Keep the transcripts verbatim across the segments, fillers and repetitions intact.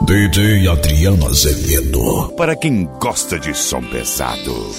D J Adriano Azevedo. Para quem gosta de som pesado.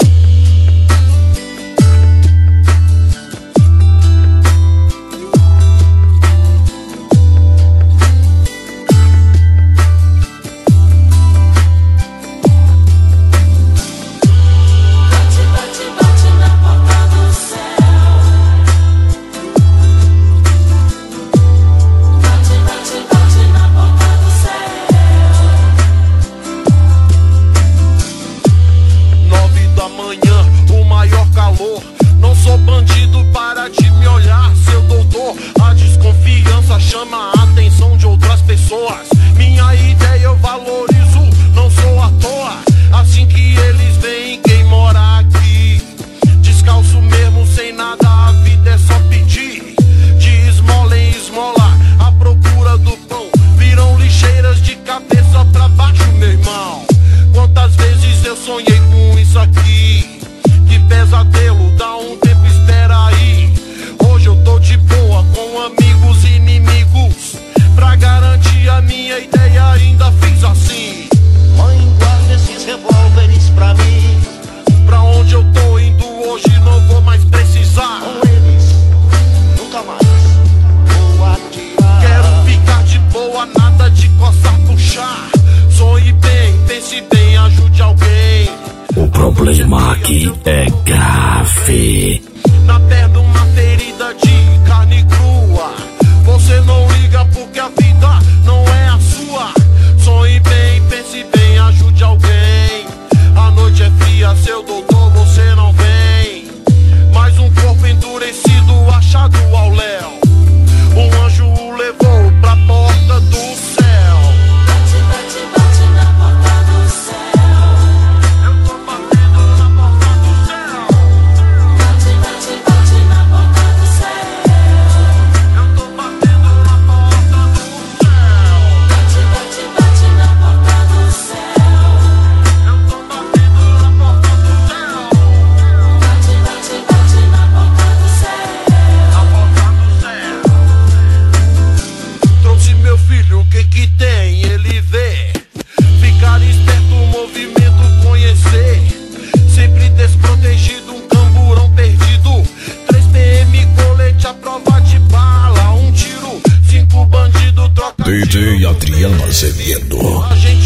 Não sou bandido, para de me olhar, seu doutor. A desconfiança chama a atenção de outras pessoas. Minha ideia eu valorizo, não sou à toa. Assim que eles veem quem mora aqui, descalço mesmo, sem nada, a vida é só pedir. De esmola em esmola, à procura do pão, viram lixeiras de cabeça pra baixo, meu irmão. Quantas vezes eu sonhei com isso aqui? Que pesadelo, dá um tempo, espera aí. Hoje eu tô de boa, com amigos e inimigos. Pra garantir a minha ideia ainda fiz assim. Mãe, guarda esses revólveres pra mim. Pra onde eu tô indo hoje não vou mais precisar. Com eles, nunca mais vou atirar. Quero ficar de boa, nada de coçar, puxar. Sonhe bem, pense bem, ajude alguém. O problema aqui é grave. Na perna uma ferida de carne crua. Você não liga porque a vida não é a sua. Sonhe bem, pense bem, ajude alguém. A noite é fria, seu doutor, você não vem. Mais um corpo endurecido achado ao léu. Um anjo o levou pra porta do céu. Bate, bate, bate na porta do céu. O que que tem, ele vê. Ficar esperto, o movimento conhecer. Sempre desprotegido, um camburão perdido. três P M, colete à prova de bala. Um tiro, cinco bandidos, troca D J Adriano Azevedo. a gente